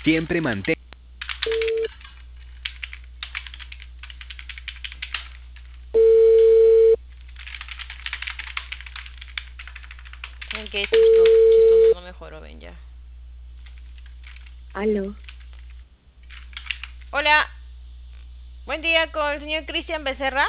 Siempre mantén. Ven, qué chistoso, no mejoró, ven ya. Aló. Hola, buen día con el señor Cristian Becerra.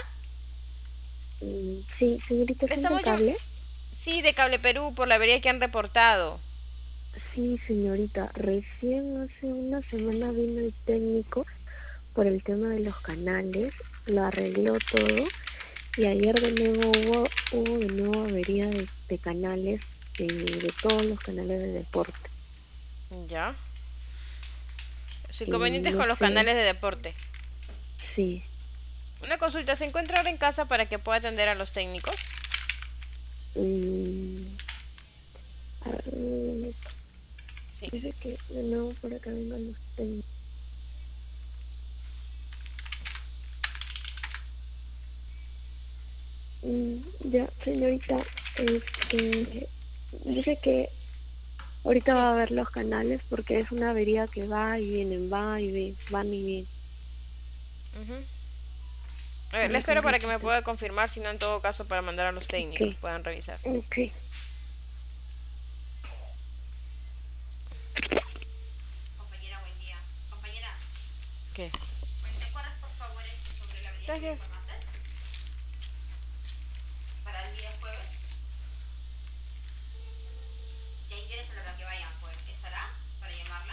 Sí, señorita, Le ¿son del estamos llamando, cable? sí, de Cable Perú por la avería que han reportado. Sí, señorita, recién hace una semana vino el técnico por el tema de los canales, lo arregló todo y ayer de nuevo hubo de nuevo avería de canales, de todos los canales de deporte. Ya. Su Y inconveniente es no con los sé, canales de deporte. sí. Una consulta, ¿se encuentra ahora en casa para que pueda atender a los técnicos? mm, a ver, Sí. dice que de nuevo por acá vengan los técnicos. Ya, señorita, dice que ahorita Sí. va a ver los canales porque es una avería que va y vienen, van y vienen. Ujú. A ver, le Ahorita un espero para que me ratito. pueda confirmar, si no, en todo caso, para mandar a los Ok, técnicos, puedan revisar. ok. Compañera, buen día. Compañera, ¿qué? ¿Me acuerdas por favor sobre la avería que me Gracias. informaste? Para el día jueves. ¿Ya interesa a la que vayan, pues? ¿Estará para llamarla?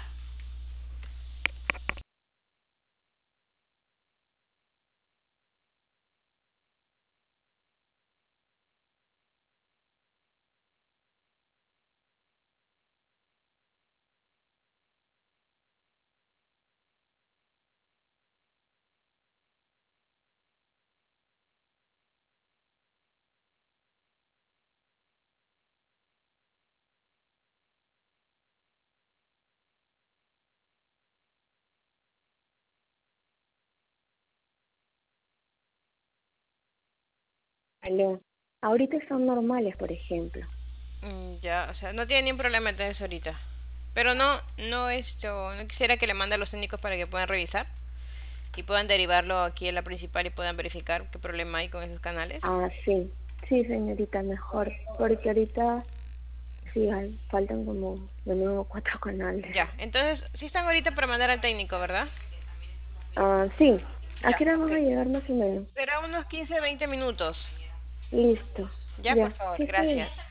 Aló. Ahorita están normales, por ejemplo. Ya, o sea, no tiene ningún problema entonces ahorita. Pero no quisiera que le mande a los técnicos para que puedan revisar y puedan derivarlo aquí a la principal y puedan verificar qué problema hay con esos canales. Ah, sí. Sí, señorita, mejor. Porque ahorita sí, faltan como de nuevo 4 canales. Ya, entonces, sí están ahorita para mandar al técnico, ¿verdad? Ah, sí. ¿A Ya, qué hora ok. van a llegar más o menos? Será unos 15, 20 minutos. Listo. Ya, por Ya. favor, Sí, está bien. gracias.